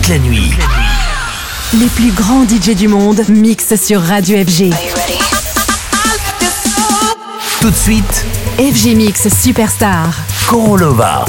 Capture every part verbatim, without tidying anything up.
la nuit. Les plus grands D J du monde mixent sur Radio F G. Tout de suite, F G Mix Superstar. Korolova.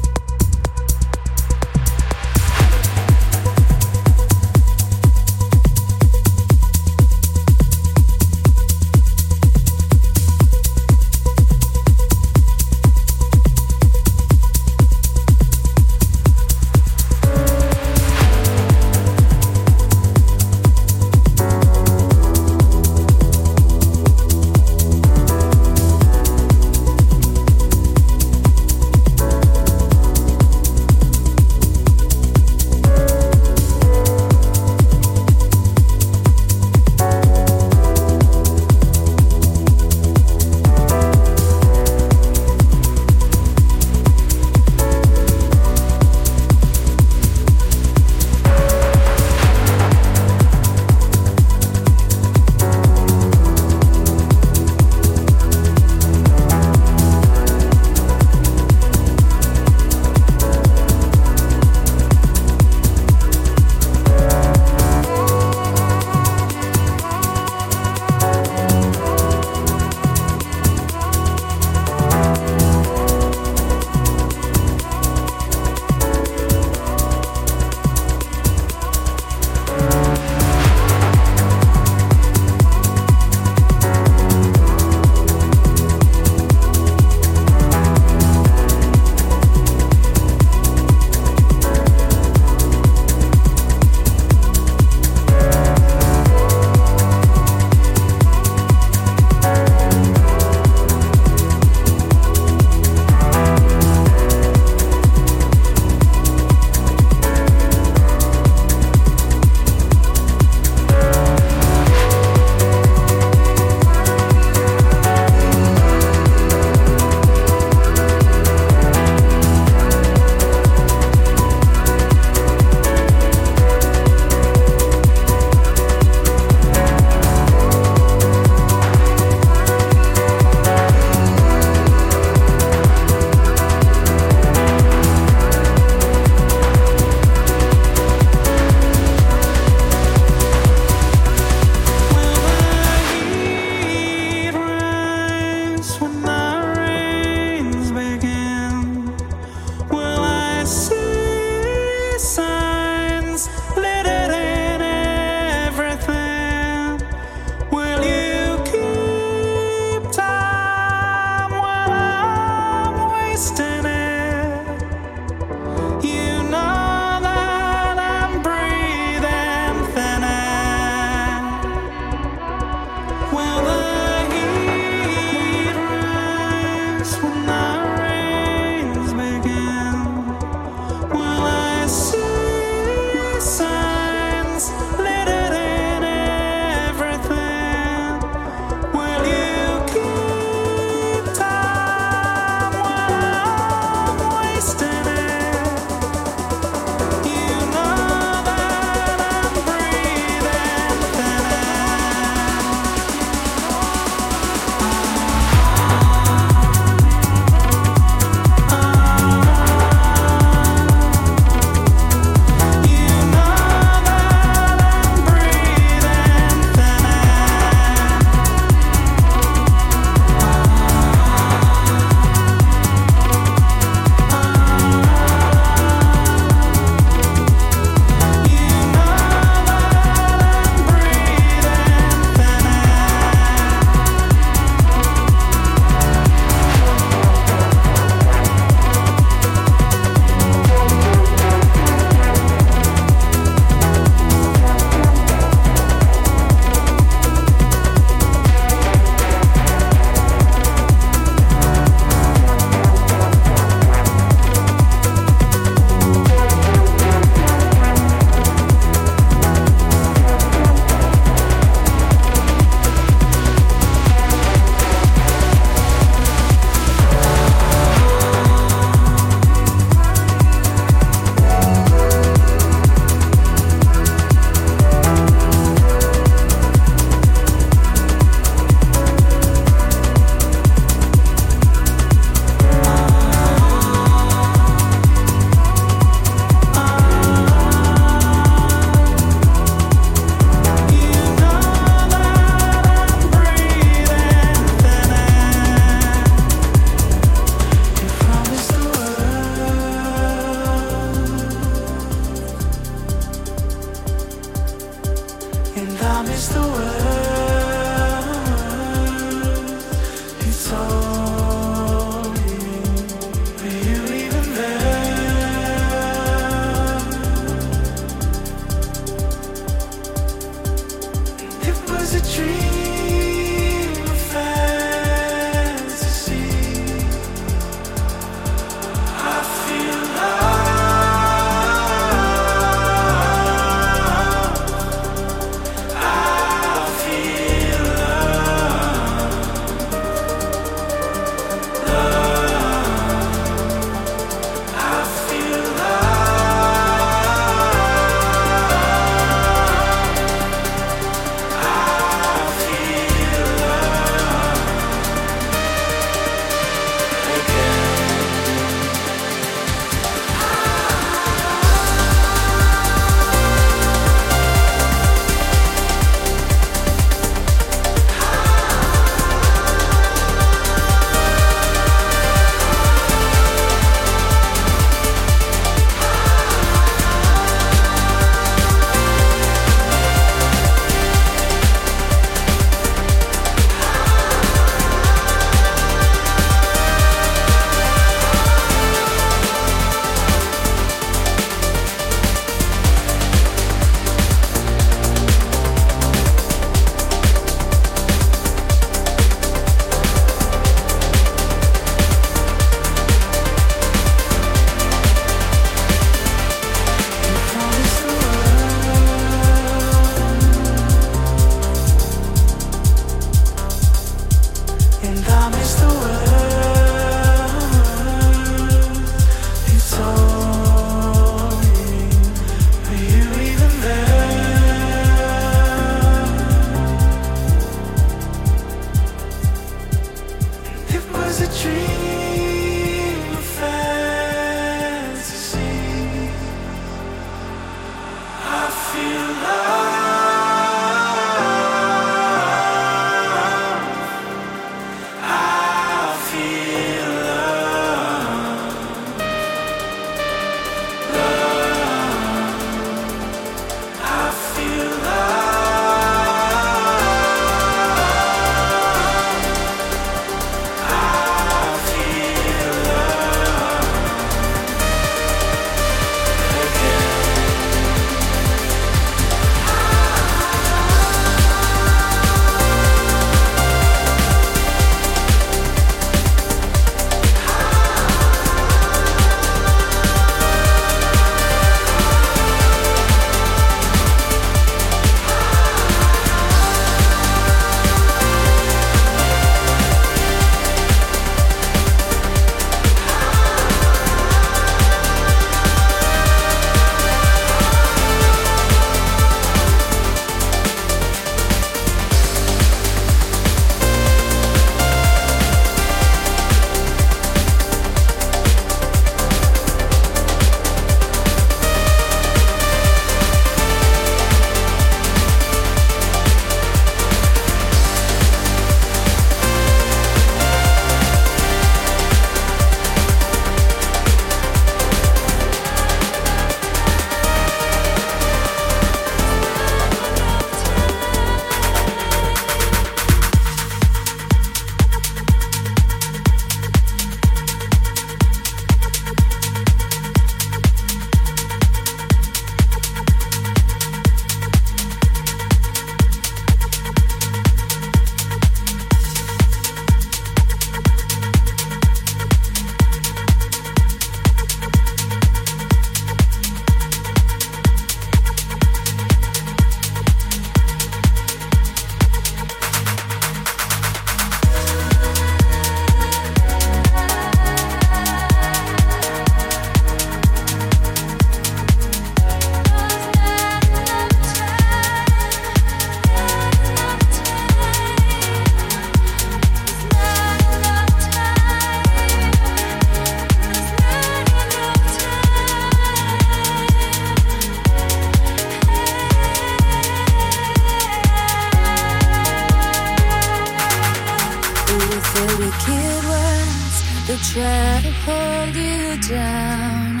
wicked ones that try to hold you down.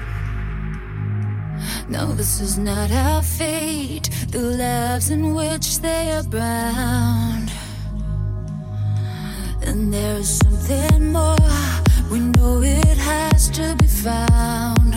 No, this is not our fate, the lives in which they are bound. And there's something more, we know it has to be found.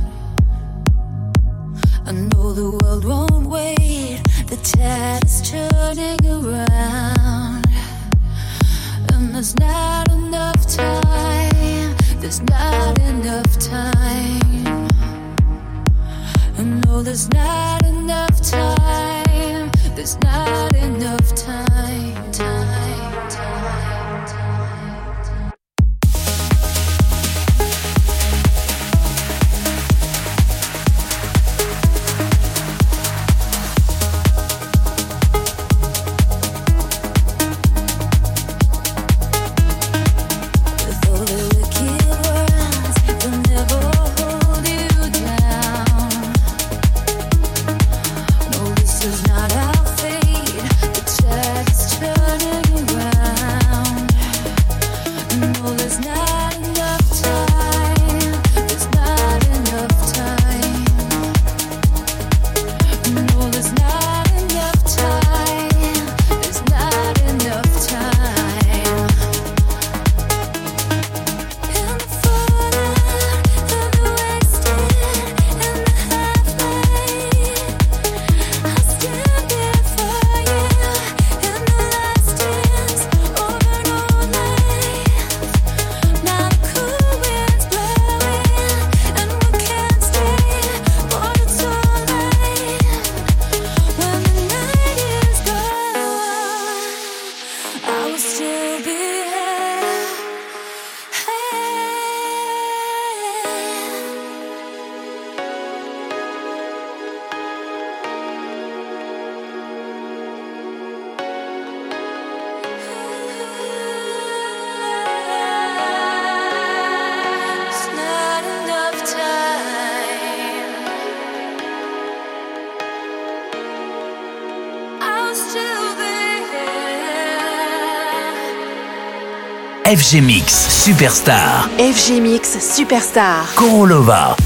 I know the world won't wait, the tide is turning around. And there's not enough time, there's not enough time. I know there's not enough time, there's not enough time, time, time, time. With all the wicked words, they'll never hold you down. No, this is not our fate, the tide is turning around. No, there's not enough time, there's not enough time. No, there's not enough time, there's not enough time. In the fallout, in the wasted, in the half-light, I'll stand there for you. In the last dance, over an old life. Now the cool wind's blowing, and we can't stay, but it's alright. When the night is gone, I will still be here. It's not enough time. I'll still be here. F G Mix Superstar. F G Mix Superstar. Korolova.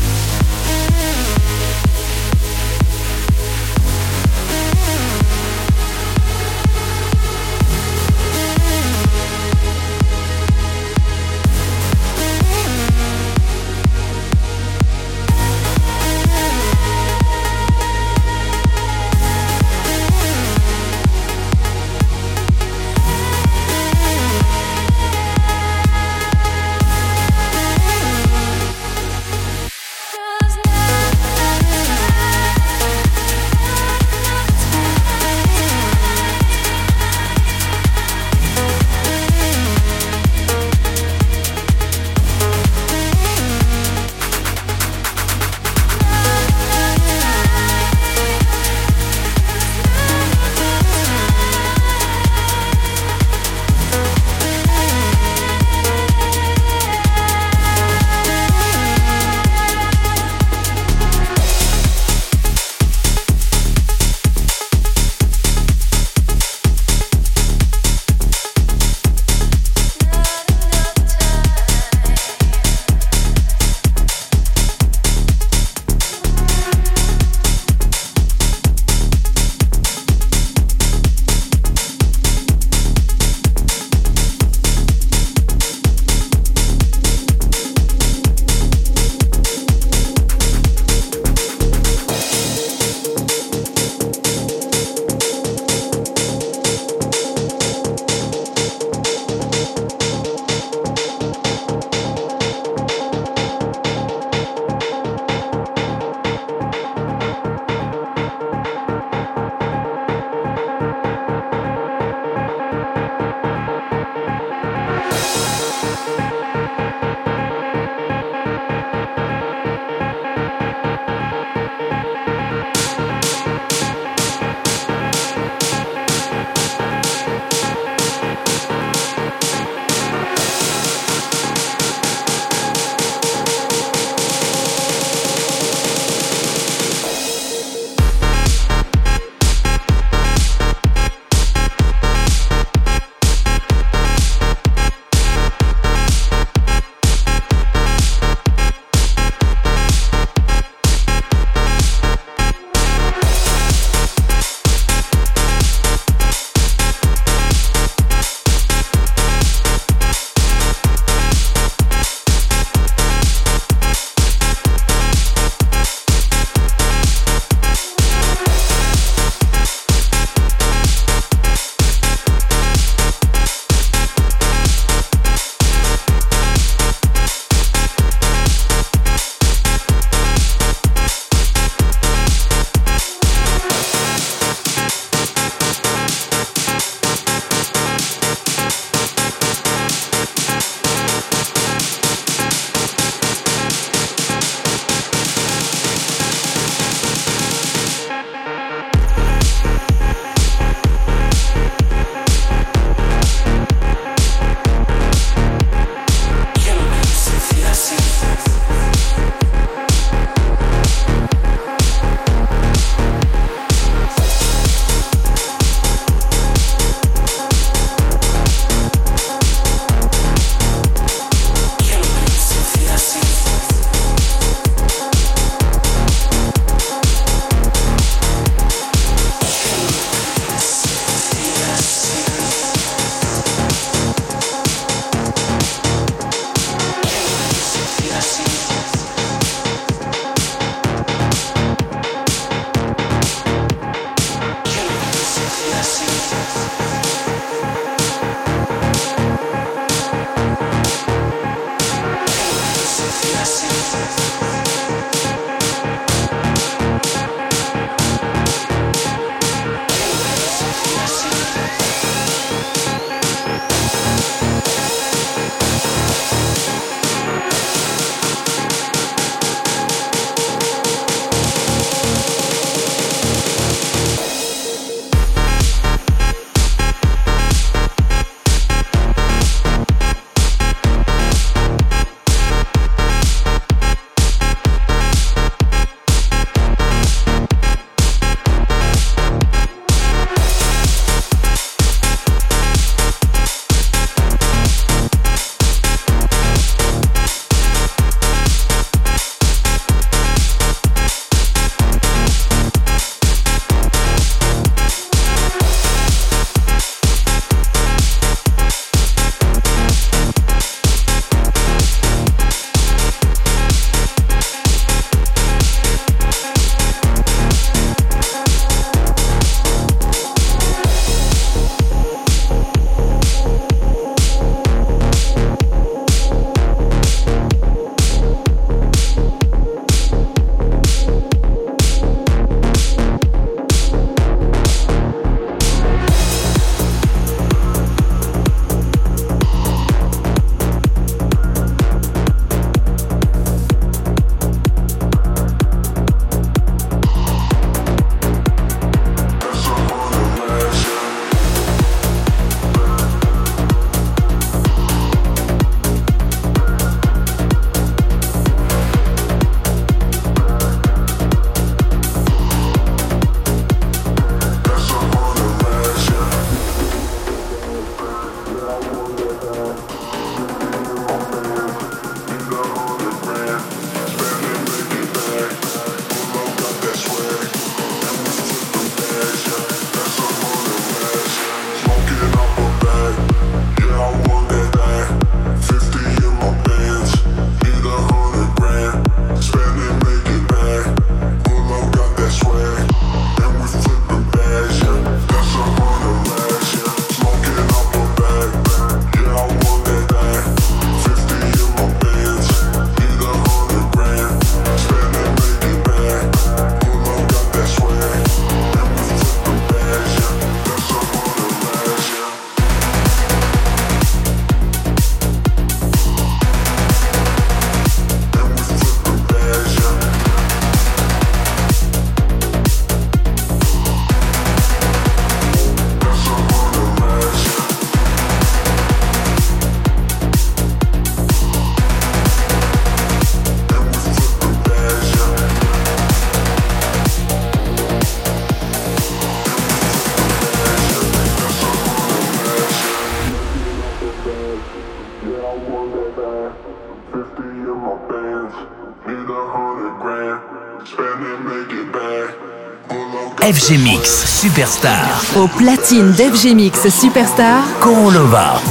F G Mix Superstar. Au platine d'F G Mix Superstar, Korolova.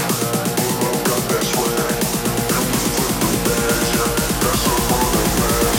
That's a hundred grand.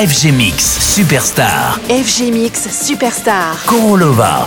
F G Mix Superstar. F G Mix Superstar. Korolova.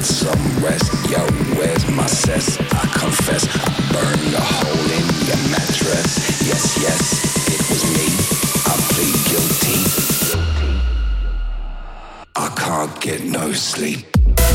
get some rest. Yo, where's my cess? I confess, I burned a hole in your mattress. Yes, yes, it was me. I plead guilty. I can't get no sleep.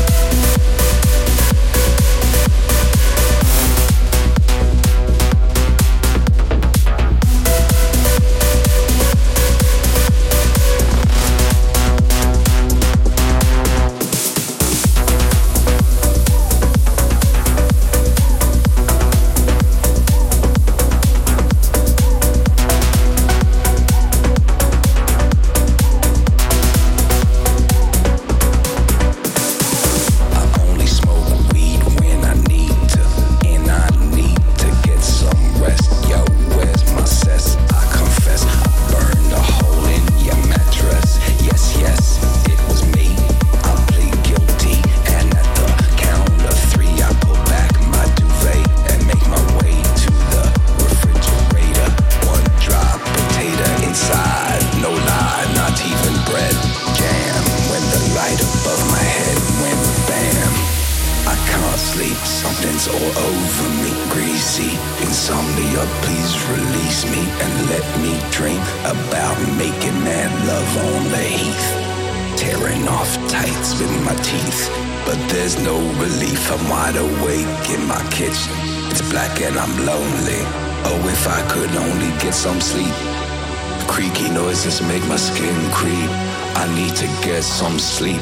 Some sleep. Creaky noises make my skin creep. I need to get some sleep.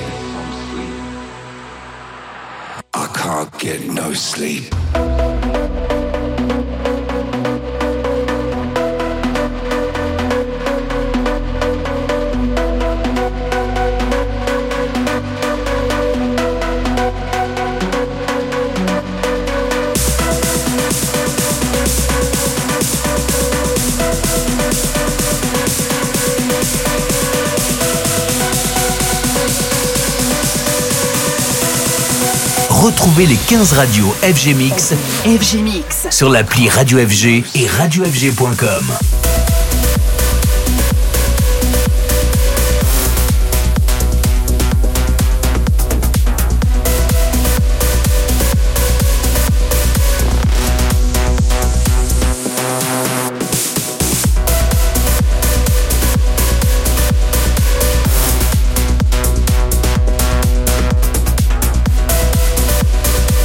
I can't get no sleep. Retrouvez les quinze radios F G Mix, F G Mix sur l'appli Radio F G et radio f g point com.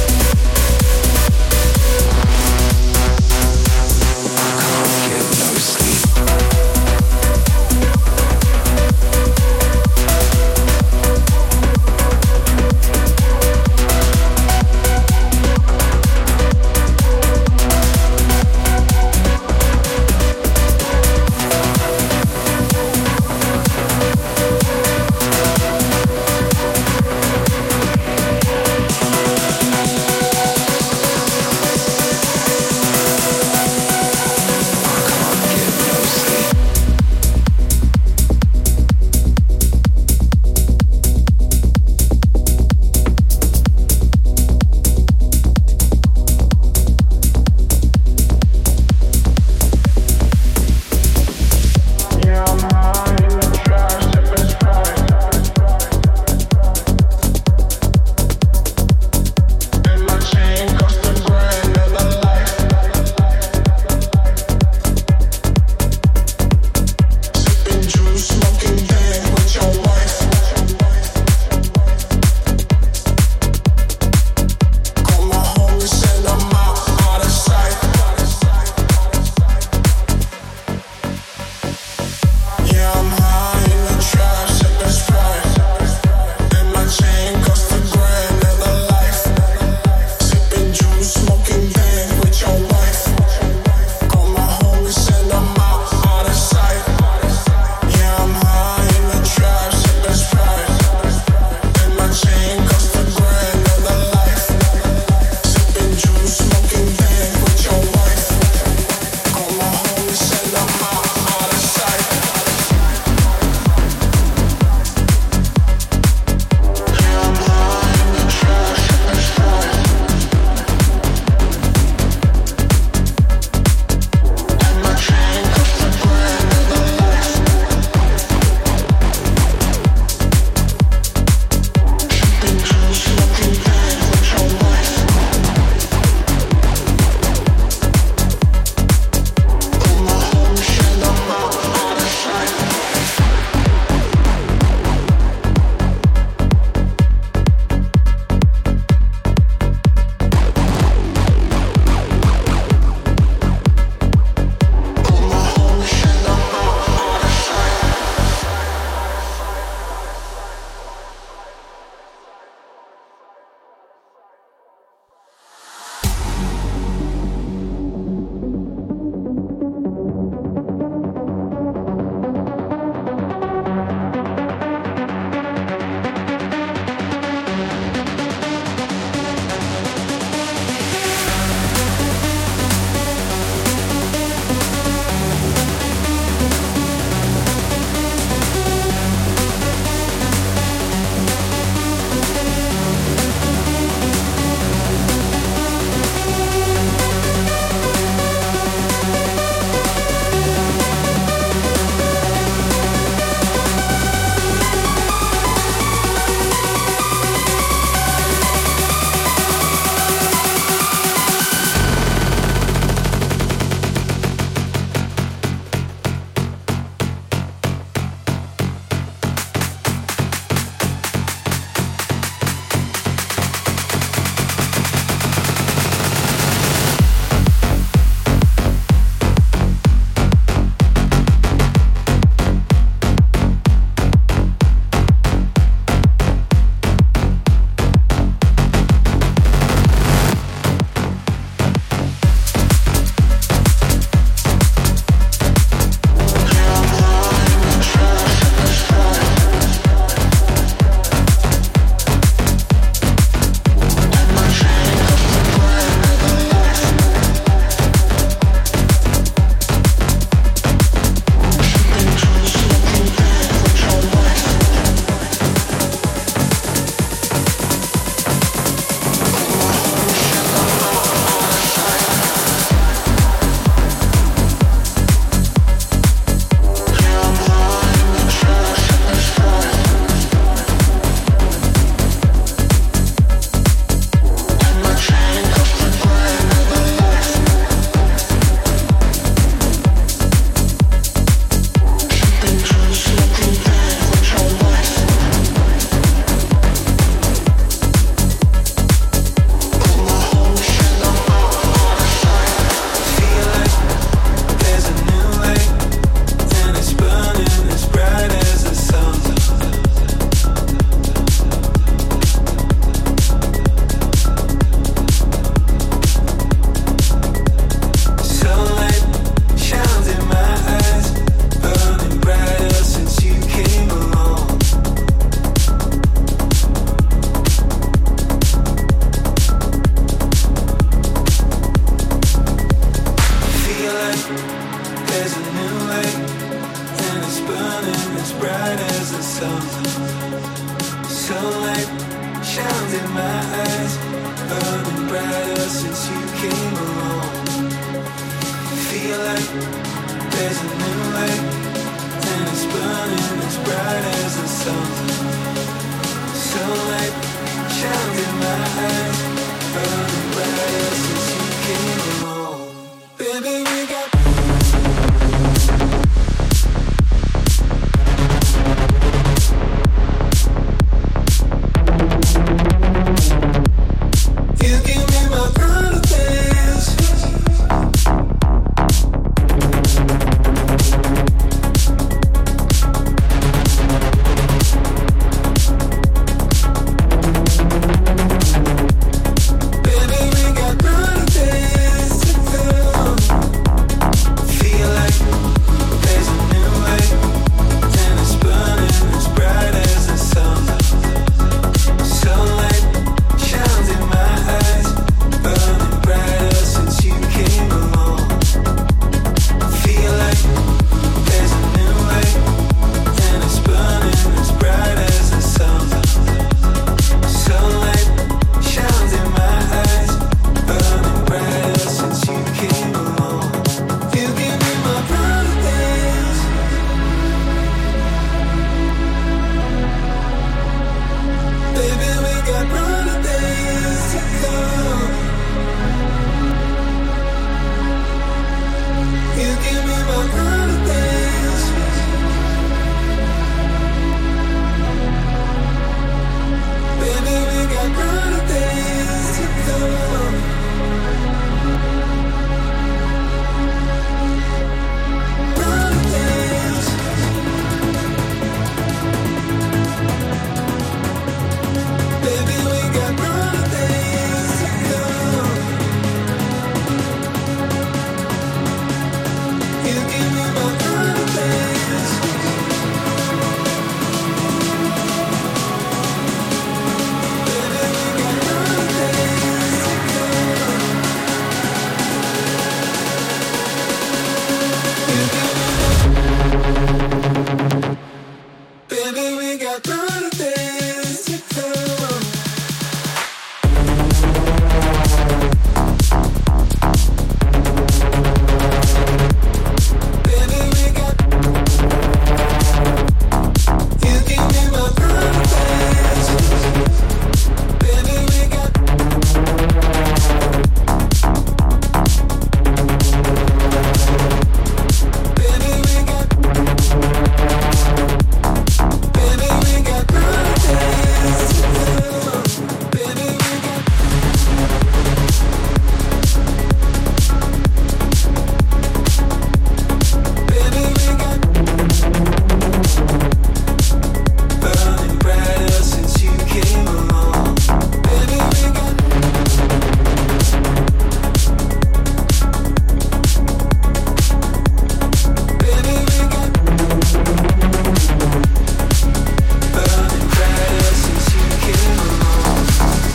Get no as the sun. Sunlight shines in my eyes, burning brighter since you came along. Feel like there's a new light, and it's burning as bright as the sun. Sunlight shines in my eyes, burning brighter since you came along. Baby, we got you give me my confidence. Baby, we got confidence to come. Feel like there's a new light, and it's burning as bright as the sun. Sunlight shines in my eyes, burning brighter since you came along. Feel like there's a new light, and it's burning as bright as the sun. Sunlight shines in my eyes, burning brighter since you came along. You give me my confidence. Baby, we got brighter days to come. You give me my confidence. Baby, we got brighter days to come. Brighter days. Baby, we got brighter days to come. You give me my confidence. Baby, we got brighter days to come. You give me my Baby, we got brighter days to come. Baby, we got. You give me my confidence. Baby, we got. Baby, we got. Baby, we got confidence to come. Baby, we got. Baby, we got. Burning brighter since you came along. Baby, we got. Baby, we got. Burning brighter since you came along.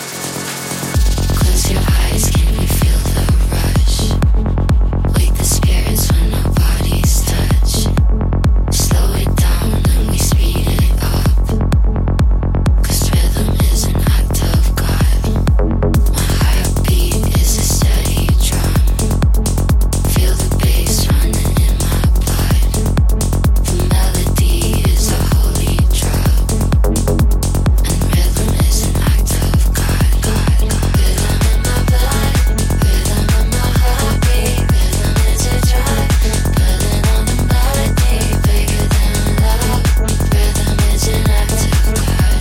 Close your eyes, can you feel the rush? Wake the spirits when our bodies touch. Slow it down and we speed it up. 'Cause rhythm is an act of God. My heartbeat is a steady drum. Feel the bass running in my blood. The melody is a holy drug. And rhythm is an act of God, God, God. Rhythm in my blood, rhythm in my heartbeat. Rhythm is a drug, pulling on the melody, bigger than love. Rhythm is an act of God.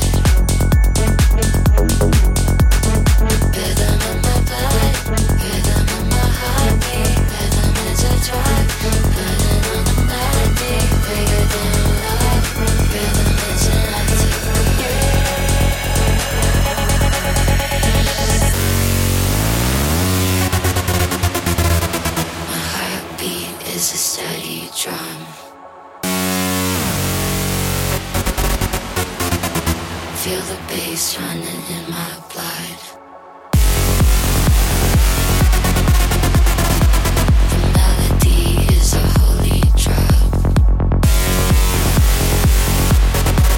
Rhythm in my blood, rhythm in my heartbeat. Rhythm is a drug, pulling on the melody, bigger than love. Rhythm is an act of My heartbeat is a steady drum. Feel the bass running in my blood. The melody is a holy drug.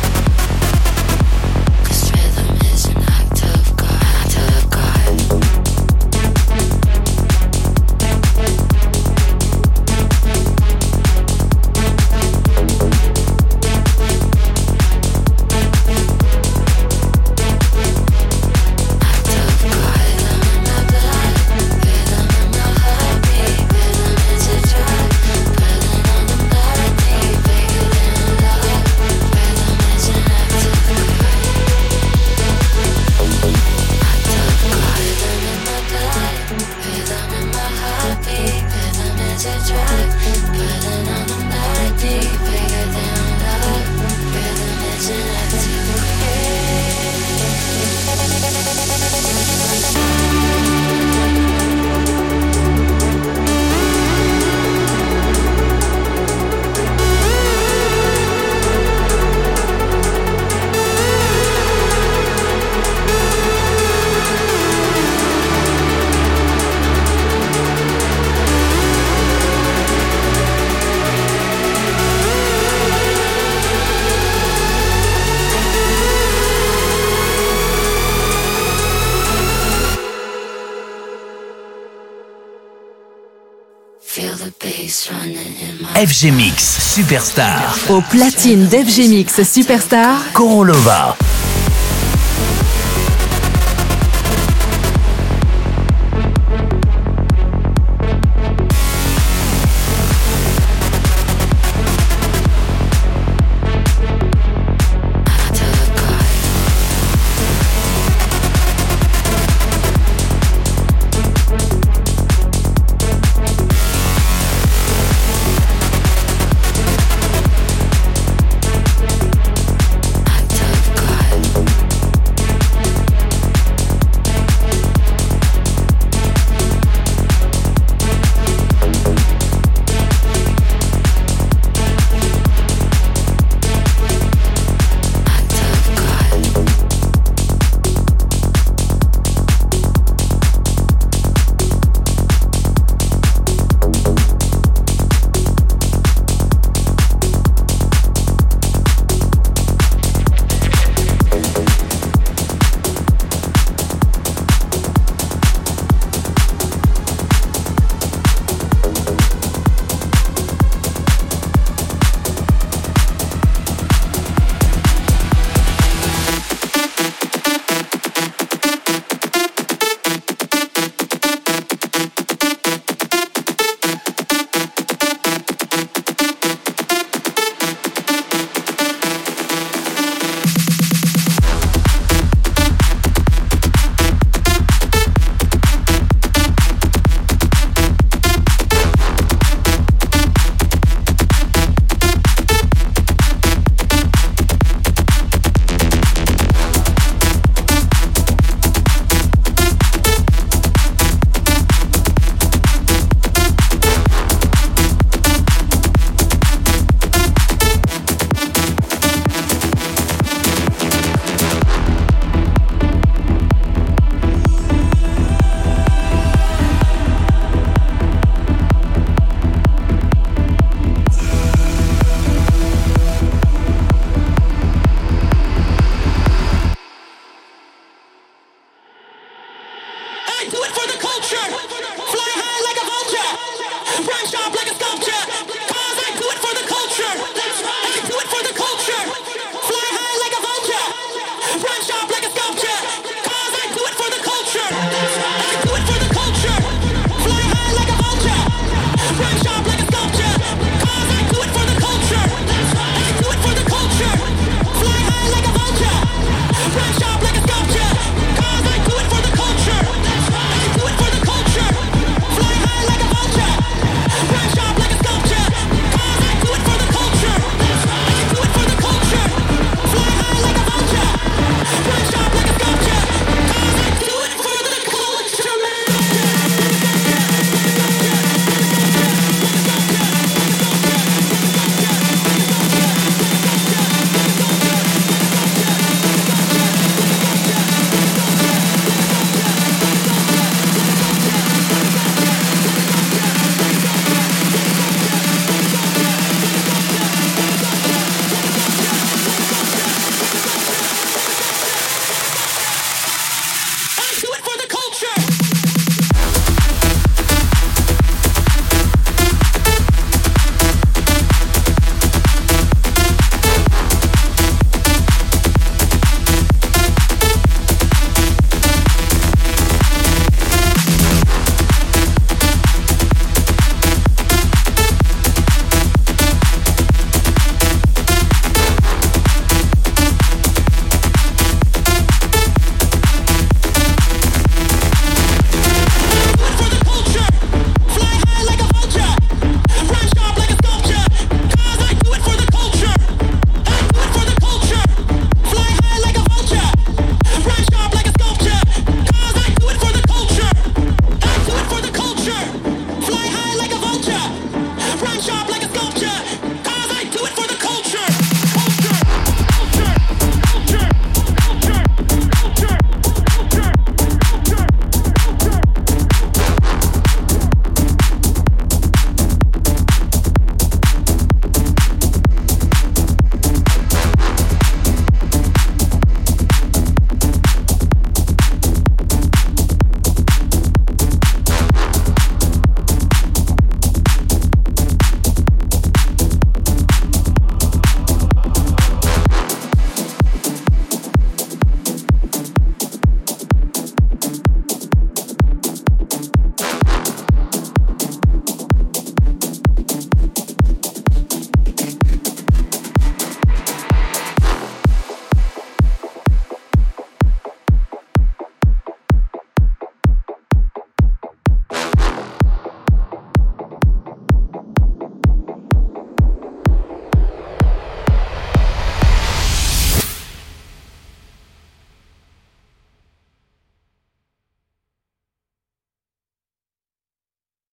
F G Mix Superstar. Au platine d'F G Mix Superstar, Korolova.